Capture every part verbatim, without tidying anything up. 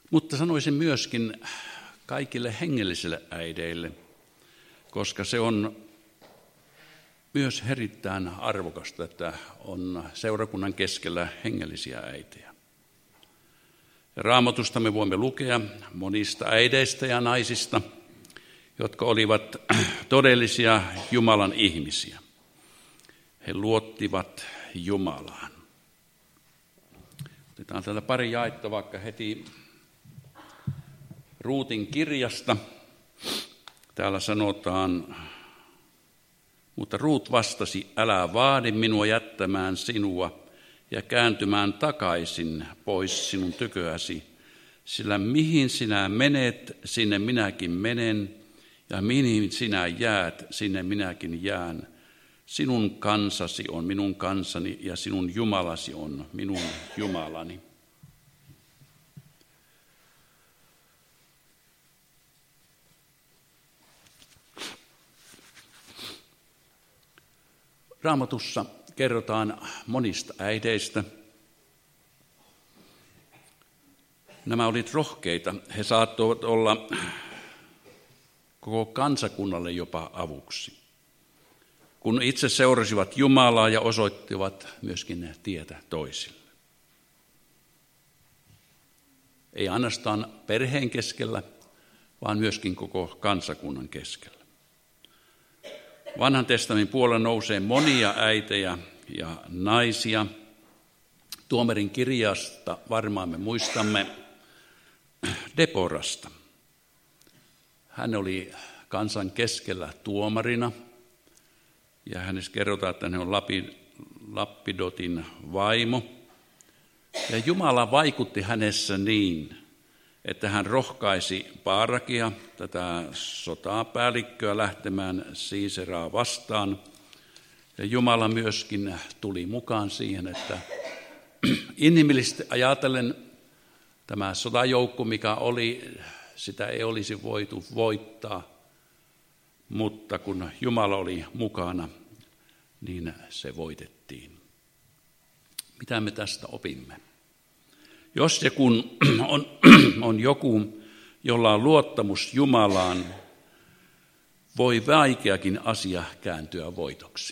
Mutta sanoisin myöskin kaikille hengellisille äideille, koska se on myös erittäin arvokasta, että on seurakunnan keskellä hengellisiä äitejä. Raamatusta me voimme lukea monista äideistä ja naisista, jotka olivat todellisia Jumalan ihmisiä. He luottivat Jumalaan. Otetaan täältä pari jaetta vaikka heti Ruutin kirjasta. Täällä sanotaan, mutta Ruut vastasi, älä vaadi minua jättämään sinua ja kääntymään takaisin pois sinun tyköäsi, sillä mihin sinä menet, sinne minäkin menen, ja mihin sinä jäät, sinne minäkin jään. Sinun kansasi on minun kansani, ja sinun Jumalasi on minun Jumalani. Raamatussa kerrotaan monista äideistä. Nämä olivat rohkeita. He saattoivat olla koko kansakunnalle jopa avuksi, kun itse seurasivat Jumalaa ja osoittivat myöskin tietä toisille. Ei ainoastaan perheen keskellä, vaan myöskin koko kansakunnan keskellä. Vanhan testamentin puolella nousee monia äitejä ja naisia. Tuomarin kirjasta varmaan me muistamme Deborasta. Hän oli kansan keskellä tuomarina ja hänessä kerrotaan, että hän on Lappidotin vaimo. Ja Jumala vaikutti hänessä niin, että hän rohkaisi Baarakia, tätä sotapäällikköä, lähtemään Siiseraa vastaan. Ja Jumala myöskin tuli mukaan siihen, että inhimillisesti ajatellen tämä sotajoukko, mikä oli, sitä ei olisi voitu voittaa, mutta kun Jumala oli mukana, niin se voitettiin. Mitä me tästä opimme? Jos ja kun on, on joku, jolla on luottamus Jumalaan, voi vaikeakin asia kääntyä voitoksi.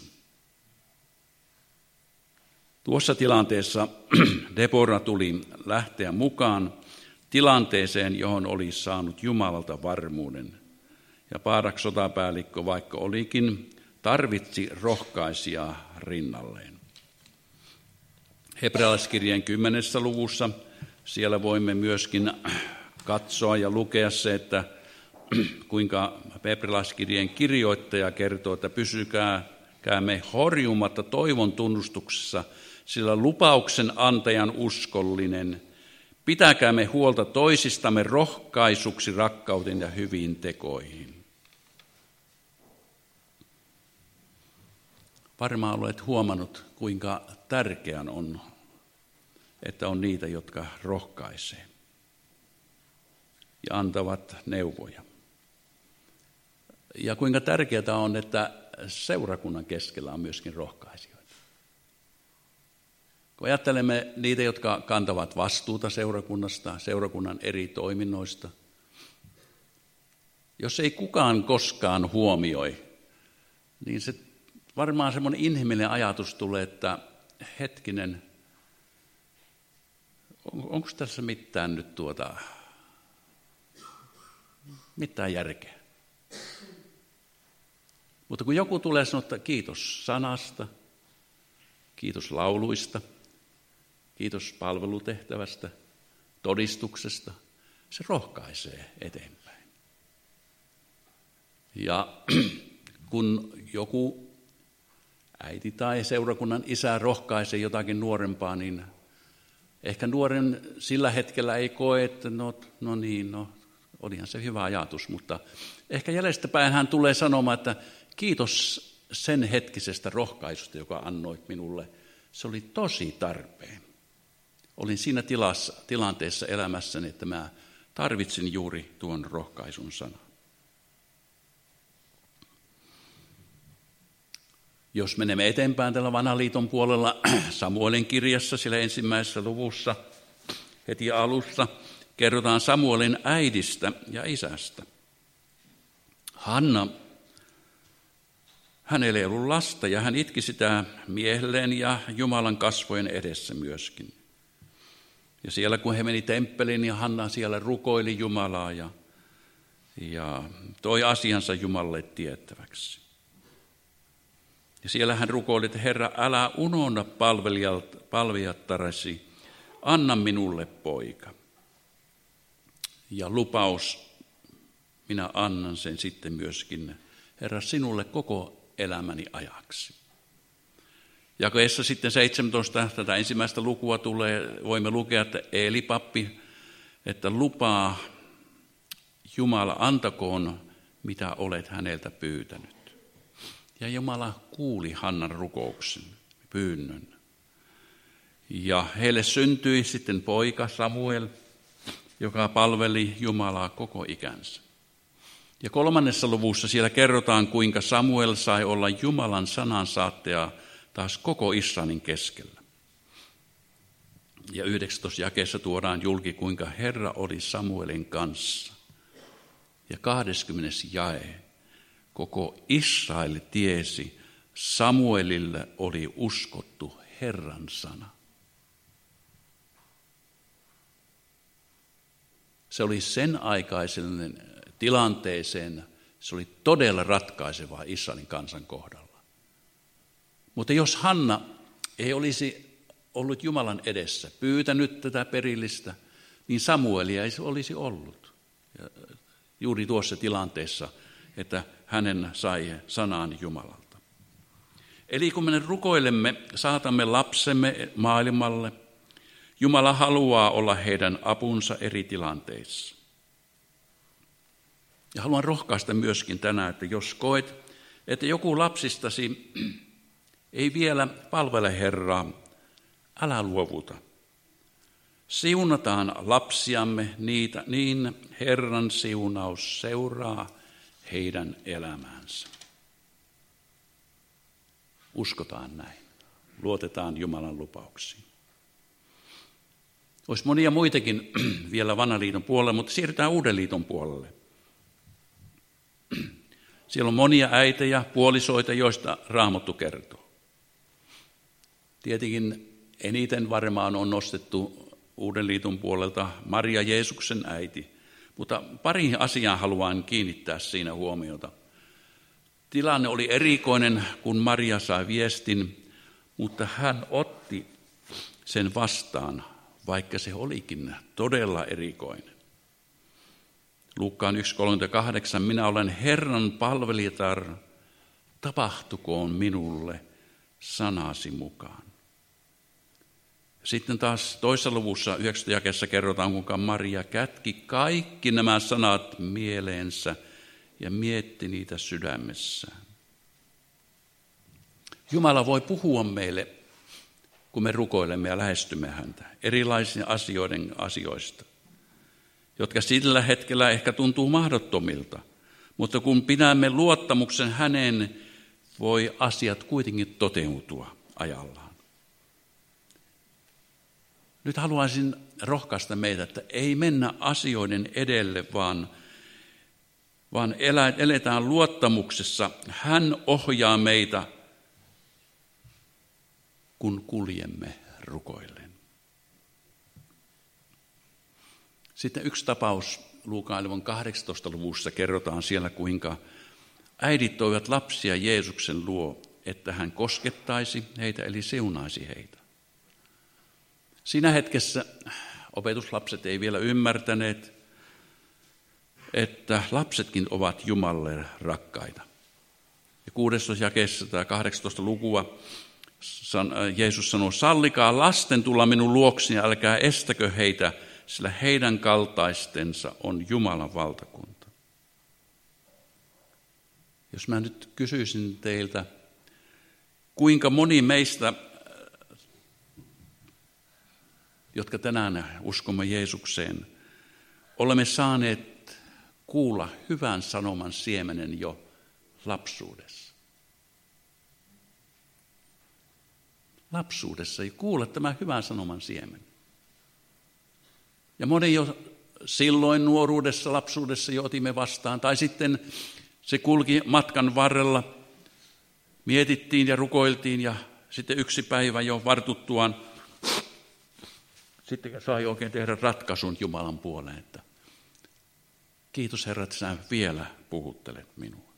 Tuossa tilanteessa Deborah tuli lähteä mukaan tilanteeseen, johon oli saanut Jumalalta varmuuden. Ja Baarak sotapäällikkö, vaikka olikin, tarvitsi rohkaisijaa rinnalleen. Hebrealaiskirjeen kymmenessä luvussa siellä voimme myöskin katsoa ja lukea se, että kuinka Hebrealaiskirjeen kirjoittaja kertoo, että pysykäämme horjumatta toivon tunnustuksessa, sillä lupauksen antajan uskollinen, pitäkäämme huolta toisistamme rohkaisuksi rakkauteen ja hyviin tekoihin. Varmaan olet huomannut, kuinka tärkeän on, että on niitä, jotka rohkaisee ja antavat neuvoja. Ja kuinka tärkeää on, että seurakunnan keskellä on myöskin rohkaisijoita. Kun ajattelemme niitä, jotka kantavat vastuuta seurakunnasta, seurakunnan eri toiminnoista, jos ei kukaan koskaan huomioi, niin se varmaan semmoinen inhimillinen ajatus tulee, että hetkinen, on, onko tässä mitään nyt tuota, mitään järkeä? Mutta kun joku tulee sanoa, että kiitos sanasta, kiitos lauluista, kiitos palvelutehtävästä, todistuksesta, se rohkaisee eteenpäin. Ja kun joku äiti tai seurakunnan isä rohkaisee jotakin nuorempaa, niin ehkä nuoren sillä hetkellä ei koe, että no, no niin, no olihan se hyvä ajatus, mutta ehkä jäljestäpäin hän tulee sanomaan, että kiitos sen hetkisestä rohkaisusta, joka annoit minulle. Se oli tosi tarpeen. Olin siinä tilassa, tilanteessa elämässäni, että mä tarvitsin juuri tuon rohkaisun sanan. Jos menemme eteenpäin tällä vanhan liiton puolella, Samuelin kirjassa, sillä ensimmäisessä luvussa, heti alussa, kerrotaan Samuelin äidistä ja isästä. Hanna, hänellä ei ollut lasta ja hän itki sitä miehelleen ja Jumalan kasvojen edessä myöskin. Ja siellä kun he meni temppeliin, niin Hanna siellä rukoili Jumalaa ja, ja toi asiansa Jumalalle tiettäväksi. Ja siellä hän rukoili, että Herra, älä unohda palvelijattaresi, anna minulle poika. Ja lupaus, minä annan sen sitten myöskin, Herra, sinulle koko elämäni ajaksi. Jakeessa sitten seitsemäntoista, tätä ensimmäistä lukua tulee, voimme lukea, että Eeli pappi, että lupaa Jumala antakoon, mitä olet häneltä pyytänyt. Ja Jumala kuuli Hannan rukouksen, pyynnön. Ja heille syntyi sitten poika Samuel, joka palveli Jumalaa koko ikänsä. Ja kolmannessa luvussa siellä kerrotaan, kuinka Samuel sai olla Jumalan sanansaattaja taas koko Israelin keskellä. Ja yhdeksästoista jakeessa tuodaan julki, kuinka Herra oli Samuelin kanssa. Ja kahdeskymmenes jae. Koko Israel tiesi, Samuelille oli uskottu Herran sana. Se oli sen aikaisen tilanteeseen, se oli todella ratkaisevaa Israelin kansan kohdalla. Mutta jos Hanna ei olisi ollut Jumalan edessä, pyytänyt tätä perillistä, niin Samuelia ei olisi ollut. Ja juuri tuossa tilanteessa, että hänen sai sanaan Jumalalta. Eli kun me rukoilemme, saatamme lapsemme maailmalle, Jumala haluaa olla heidän apunsa eri tilanteissa. Ja haluan rohkaista myöskin tänään, että jos koet, että joku lapsistasi ei vielä palvele Herraa, älä luovuta. Siunataan lapsiamme niitä, niin Herran siunaus seuraa heidän elämäänsä. Uskotaan näin. Luotetaan Jumalan lupauksiin. Olisi monia muitakin vielä vanhan liiton puolelle, mutta siirrytään uuden liiton puolelle. Siellä on monia äitejä, puolisoita, joista Raamattu kertoo. Tietenkin eniten varmaan on nostettu uuden liiton puolelta Maria Jeesuksen äiti, mutta pariin asiaan haluan kiinnittää siinä huomiota. Tilanne oli erikoinen, kun Maria sai viestin, mutta hän otti sen vastaan, vaikka se olikin todella erikoinen. Luukkaan yksi kolmekymmentäkahdeksan, minä olen Herran palvelijatar, tapahtukoon minulle sanasi mukaan. Sitten taas toisessa luvussa yhdeksännessä jakeessa kerrotaan, kuinka Maria kätki kaikki nämä sanat mieleensä ja mietti niitä sydämessään. Jumala voi puhua meille, kun me rukoilemme ja lähestymme häntä, erilaisista asioiden asioista, jotka sillä hetkellä ehkä tuntuu mahdottomilta, mutta kun pidämme luottamuksen häneen, voi asiat kuitenkin toteutua ajallaan. Nyt haluaisin rohkaista meitä, että ei mennä asioiden edelle, vaan, vaan elä, eletään luottamuksessa. Hän ohjaa meitä, kun kuljemme rukoillen. Sitten yksi tapaus Luukaan kahdeksannessa luvussa kerrotaan siellä, kuinka äidit toivat lapsia Jeesuksen luo, että hän koskettaisi heitä, eli siunaisi heitä. Siinä hetkessä opetuslapset ei vielä ymmärtäneet, että lapsetkin ovat Jumalalle rakkaita. Ja kuudestoista jakeessa tämä kahdeksantoista lukua Jeesus sanoo, sallikaa lasten tulla minun luokseni, älkää estäkö heitä, sillä heidän kaltaistensa on Jumalan valtakunta. Jos mä nyt kysyisin teiltä, kuinka moni meistä, jotka tänään uskomme Jeesukseen, olemme saaneet kuulla hyvän sanoman siemenen jo lapsuudessa. Lapsuudessa ei kuulla tämä hyvän sanoman siemen. Ja moni jo silloin nuoruudessa, lapsuudessa jo otimme vastaan. Tai sitten se kulki matkan varrella, mietittiin ja rukoiltiin ja sitten yksi päivä jo vartuttuaan sitten sai oikein tehdä ratkaisun Jumalan puoleen, että kiitos Herra, että sinä vielä puhuttelet minua.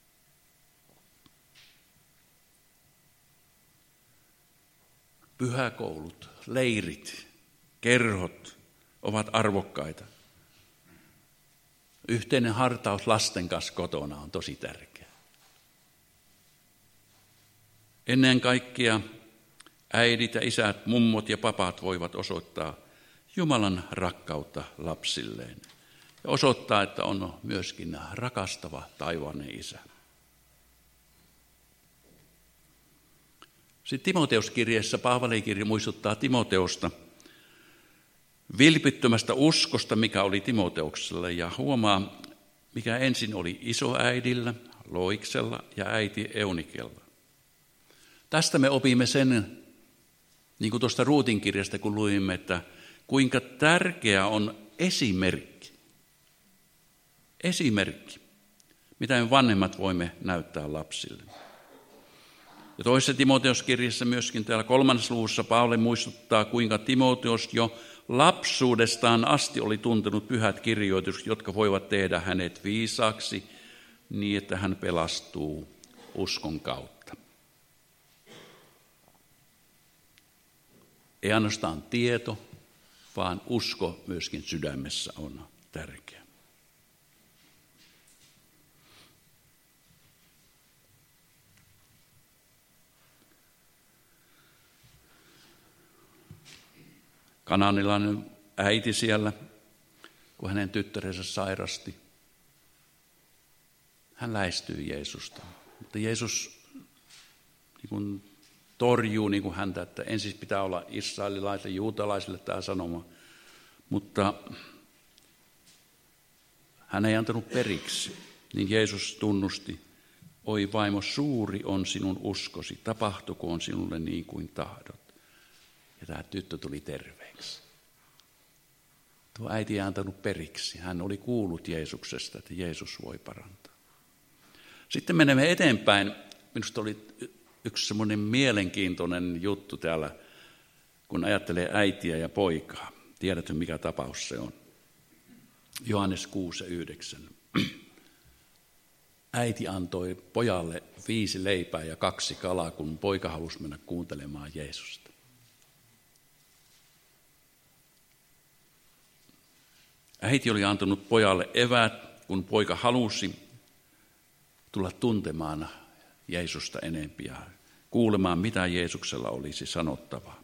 Pyhäkoulut, leirit, kerhot ovat arvokkaita. Yhteinen hartaus lasten kanssa kotona on tosi tärkeä. Ennen kaikkea äidit ja isät, mummot ja papat voivat osoittaa Jumalan rakkautta lapsilleen ja osoittaa, että on myöskin rakastava taivaallinen Isä. Sitten Timoteuskirjeessä Paavalin kirja muistuttaa Timoteusta vilpittömästä uskosta, mikä oli Timoteuksella, ja huomaa, mikä ensin oli isoäidillä, Loiksella ja äiti Eunikella. Tästä me opimme sen, niin kuin tuosta Ruutin kirjasta, kun luimme, että kuinka tärkeä on esimerkki. Esimerkki, mitä me vanhemmat voimme näyttää lapsille. Ja toisessa Timoteuskirjassa myöskin täällä kolmannessa luvussa Paavali muistuttaa, kuinka Timoteus jo lapsuudestaan asti oli tuntenut pyhät kirjoitukset, jotka voivat tehdä hänet viisaaksi niin, että hän pelastuu uskon kautta. Ei ainoastaan tieto, vaan usko myöskin sydämessä on tärkeä. Kanaanilainen äiti siellä, kun hänen tyttärensä sairasti, hän lähestyi Jeesusta. Mutta Jeesus niin kuin torjuu niin kuin häntä, että ensin pitää olla israelilaisille, juutalaisille tämä sanoma. Mutta hän ei antanut periksi, niin Jeesus tunnusti, oi vaimo, suuri on sinun uskosi, tapahtukoon sinulle niin kuin tahdot. Ja tämä tyttö tuli terveeksi. Tuo äiti ei antanut periksi. Hän oli kuullut Jeesuksesta, että Jeesus voi parantaa. Sitten menemme eteenpäin. Minusta oli yksi semmoinen mielenkiintoinen juttu täällä, kun ajattelee äitiä ja poikaa. Tiedätkö, mikä tapaus se on? Johannes kuusi yhdeksän. Äiti antoi pojalle viisi leipää ja kaksi kalaa, kun poika halusi mennä kuuntelemaan Jeesusta. Äiti oli antanut pojalle eväät, kun poika halusi tulla tuntemaan Jeesusta enempi ja kuulemaan, mitä Jeesuksella olisi sanottavaa.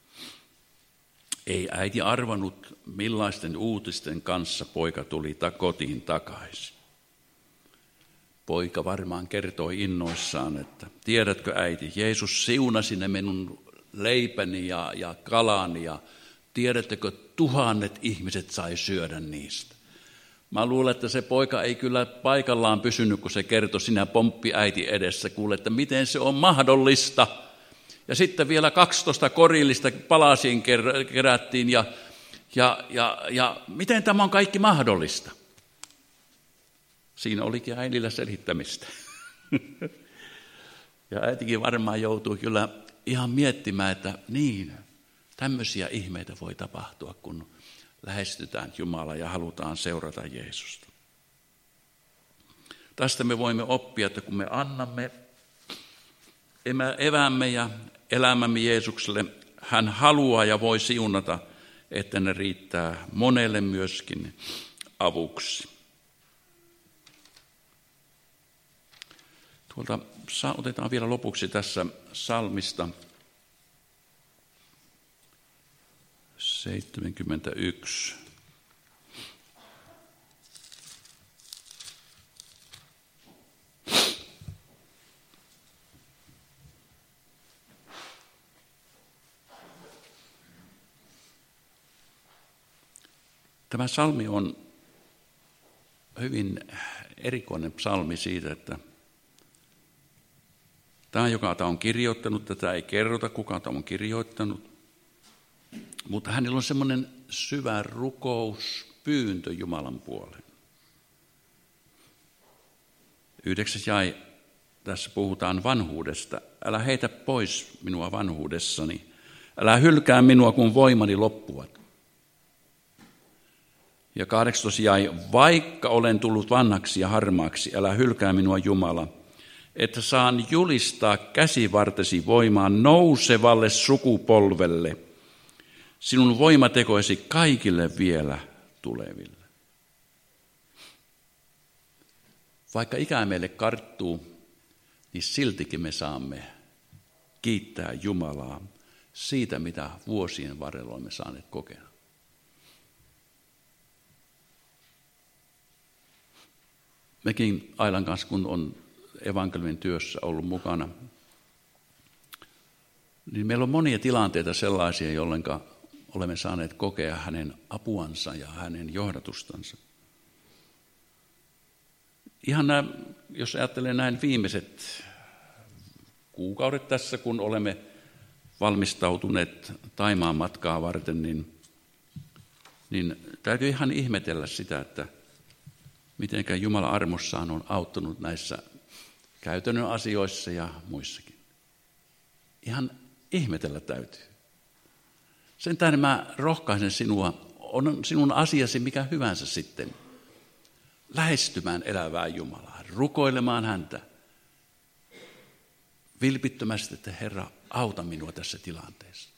Ei äiti arvannut, millaisten uutisten kanssa poika tuli kotiin takaisin. Poika varmaan kertoi innoissaan, että tiedätkö äiti, Jeesus siunasi ne minun leipäni ja, ja kalani ja tiedättekö, tuhannet ihmiset sai syödä niistä. Mä luulen, että se poika ei kyllä paikallaan pysynyt, kun se kertoi, sinä pomppi äiti edessä. Kuule, että miten se on mahdollista. Ja sitten vielä kaksitoista korillista palasiin kerättiin ja, ja, ja, ja miten tämä on kaikki mahdollista? Siinä olikin äidillä selittämistä. Ja äitikin varmaan joutui kyllä ihan miettimään, että niin, tämmöisiä ihmeitä voi tapahtua, kun lähestytään Jumalaa ja halutaan seurata Jeesusta. Tästä me voimme oppia, että kun me annamme evämme ja elämämme Jeesukselle, hän haluaa ja voi siunata, että ne riittää monelle myöskin avuksi. Tuolta otetaan vielä lopuksi tässä psalmista seitsemänkymmentäyksi. Tämä psalmi on hyvin erikoinen psalmi siitä, että tämä, joka tämä on kirjoittanut, tätä ei kerrota, kuka tämä on kirjoittanut, mutta hänellä on semmoinen syvä rukous pyyntö Jumalan puoleen. Yhdeksäs jae, tässä puhutaan vanhuudesta. Älä heitä pois minua vanhuudessani. Älä hylkää minua, kun voimani loppuvat. Ja kahdeksastoista jae, vaikka olen tullut vanhaksi ja harmaaksi, älä hylkää minua Jumala, että saan julistaa käsivartesi voimaan nousevalle sukupolvelle, sinun voimatekoisi kaikille vielä tuleville. Vaikka ikää meille karttuu, niin siltikin me saamme kiittää Jumalaa siitä, mitä vuosien varrella olemme saaneet kokea. Mekin Ailan kanssa, kun on evankeliumin työssä ollut mukana, niin meillä on monia tilanteita sellaisia, jolloin olemme saaneet kokea hänen apuansa ja hänen johdatustansa. Ihan nämä, jos ajattelee näin viimeiset kuukaudet tässä, kun olemme valmistautuneet Thaimaan matkaa varten, niin, niin täytyy ihan ihmetellä sitä, että miten Jumala armossaan on auttanut näissä käytännön asioissa ja muissakin. Ihan ihmetellä täytyy. Sen tähden mä rohkaisen sinua, on sinun asiasi mikä hyvänsä sitten, lähestymään elävää Jumalaa, rukoilemaan häntä vilpittömästi, että Herra, auta minua tässä tilanteessa.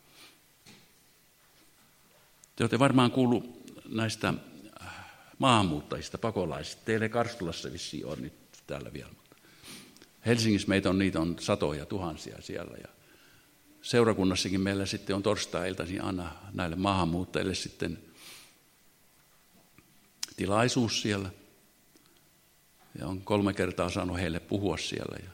Te olette varmaan kuullut näistä maahanmuuttajista, pakolaisista. Teillä Karstulassa vissiin on nyt täällä vielä. Helsingissä meitä on, niitä on satoja, tuhansia siellä. Ja seurakunnassakin meillä sitten on torstai-iltaisin aina näille maahanmuuttajille sitten tilaisuus siellä. Ja on kolme kertaa saanut heille puhua siellä. Ja,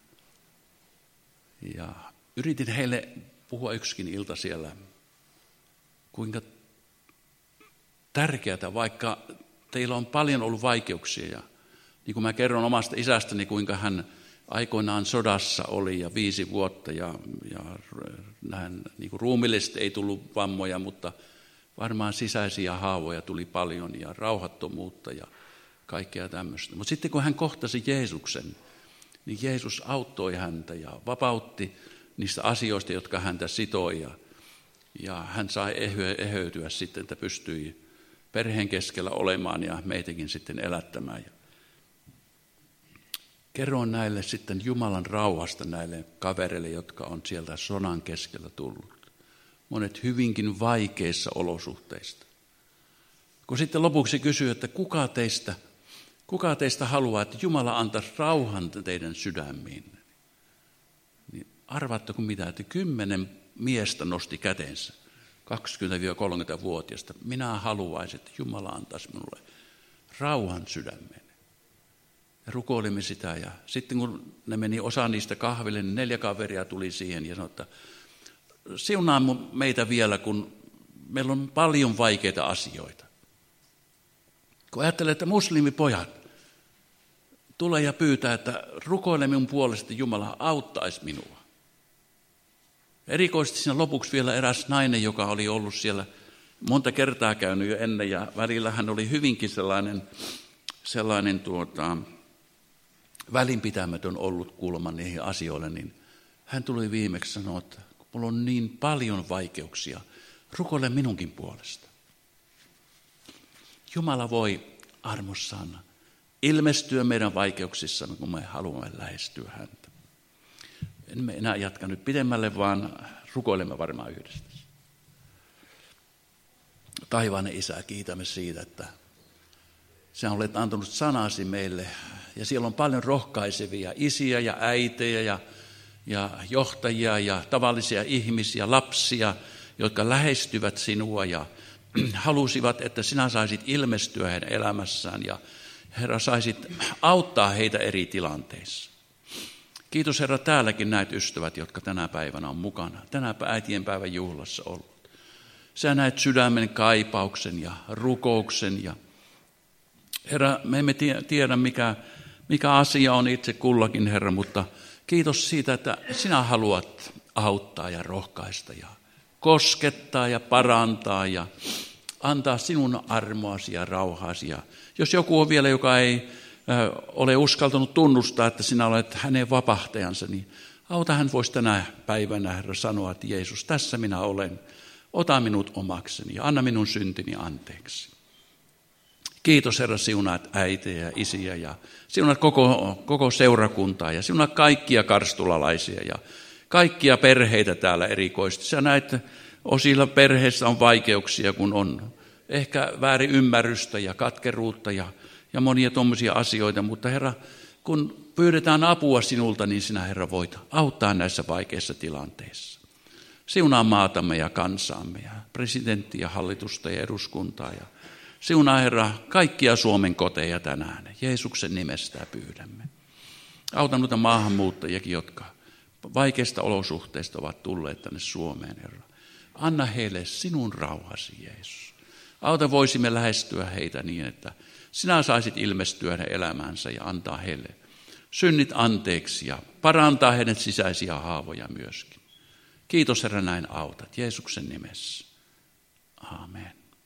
ja yritin heille puhua yksikin ilta siellä, kuinka tärkeää, vaikka teillä on paljon ollut vaikeuksia. Ja niin kuin mä kerron omasta isästäni, kuinka hän aikoinaan sodassa oli ja viisi vuotta ja, ja hän, niin kuin ruumillisesti ei tullut vammoja, mutta varmaan sisäisiä haavoja tuli paljon ja rauhattomuutta ja kaikkea tämmöistä. Mutta sitten kun hän kohtasi Jeesuksen, niin Jeesus auttoi häntä ja vapautti niistä asioista, jotka häntä sitoi. Ja, ja hän sai eheytyä sitten, että pystyi perheen keskellä olemaan ja meitäkin sitten elättämään. Ja kerroin näille sitten Jumalan rauhasta näille kavereille, jotka on sieltä sodan keskellä tullut. Monet hyvinkin vaikeissa olosuhteista. Kun sitten lopuksi kysyy, että kuka teistä, kuka teistä haluaa, että Jumala antaisi rauhan teidän sydämiin, niin arvaatteko mitä, että kymmenen miestä nosti kätensä, kaksikymmentä-kolmekymmentävuotiaista. Minä haluaisin, että Jumala antaisi minulle rauhan sydämeen. Ja rukoilimme sitä ja sitten kun ne meni osa niistä kahville, niin neljä kaveria tuli siihen ja sanoi, että siunaa meitä vielä, kun meillä on paljon vaikeita asioita. Kun ajattelee, että muslimipojat tulee ja pyytää, että rukoile minun puolesta, Jumala auttaisi minua. Erikoisesti siinä lopuksi vielä eräs nainen, joka oli ollut siellä monta kertaa käynyt jo ennen ja välillä hän oli hyvinkin sellainen, sellainen tuota, välinpitämätön ollut kuulemaan niihin asioille, niin hän tuli viimeksi sanoa, että kun minulla on niin paljon vaikeuksia, rukoile minunkin puolesta. Jumala voi armossaan ilmestyä meidän vaikeuksissamme, kun me haluamme lähestyä häntä. Emme enää jatka nyt pidemmälle, vaan rukoilemme varmaan yhdessä. Taivainen Isä, kiitämme siitä, että sinä olet antanut sanasi meille. Ja siellä on paljon rohkaisevia isiä ja äitejä ja, ja johtajia ja tavallisia ihmisiä, lapsia, jotka lähestyvät sinua ja halusivat, että sinä saisit ilmestyä heidän elämässään ja Herra saisit auttaa heitä eri tilanteissa. Kiitos Herra täälläkin näet ystävät, jotka tänä päivänä on mukana. Tänä äitien päivän juhlassa ollut. Sä näet sydämen kaipauksen ja rukouksen. Ja Herra, me emme tiedä mikä, mikä asia on itse kullakin Herra, mutta kiitos siitä, että sinä haluat auttaa ja rohkaista ja koskettaa ja parantaa ja antaa sinun armoasi ja rauhaasi. Ja jos joku on vielä, joka ei ole uskaltanut tunnustaa, että sinä olet hänen vapahtajansa, niin auta hän voisi tänä päivänä, Herra, sanoa, että Jeesus, tässä minä olen. Ota minut omakseni ja anna minun syntini anteeksi. Kiitos, Herra, siunaat äitejä ja isiä ja siunaat koko, koko seurakuntaa ja siunaat kaikkia karstulalaisia ja kaikkia perheitä täällä erikoisesti. Sä näet, osilla perheissä on vaikeuksia, kun on ehkä väärin ymmärrystä ja katkeruutta ja, ja monia tuommoisia asioita, mutta Herra, kun pyydetään apua sinulta, niin sinä, Herra, voit auttaa näissä vaikeissa tilanteissa. Siunaa maatamme ja kansaamme ja presidenttiä, hallitusta ja eduskuntaa ja siunaa, Herra, kaikkia Suomen koteja tänään. Jeesuksen nimestä pyydämme. Auta noita maahanmuuttajiakin, jotka vaikeista olosuhteista ovat tulleet tänne Suomeen, Herra. Anna heille sinun rauhasi, Jeesus. Auta voisimme lähestyä heitä niin, että sinä saisit ilmestyä heidän elämäänsä ja antaa heille synnit anteeksi ja parantaa heidän sisäisiä haavoja myöskin. Kiitos, Herra, näin autat. Jeesuksen nimessä. Aamen.